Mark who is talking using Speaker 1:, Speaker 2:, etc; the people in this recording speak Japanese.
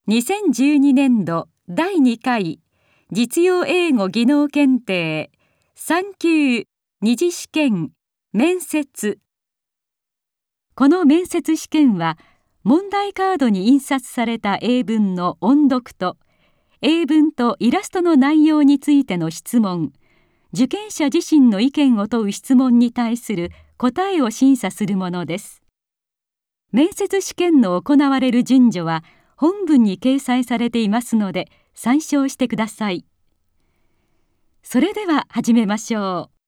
Speaker 1: 2012年度第2回実用英語技能検定3級二次試験面接。この面接試験は問題カードに印刷された英文の音読と英文とイラストの内容についての質問、受験者自身の意見を問う質問に対する答えを審査するものです。面接試験の行われる順序は本文に掲載されていますので参照してください。それでは始めましょう。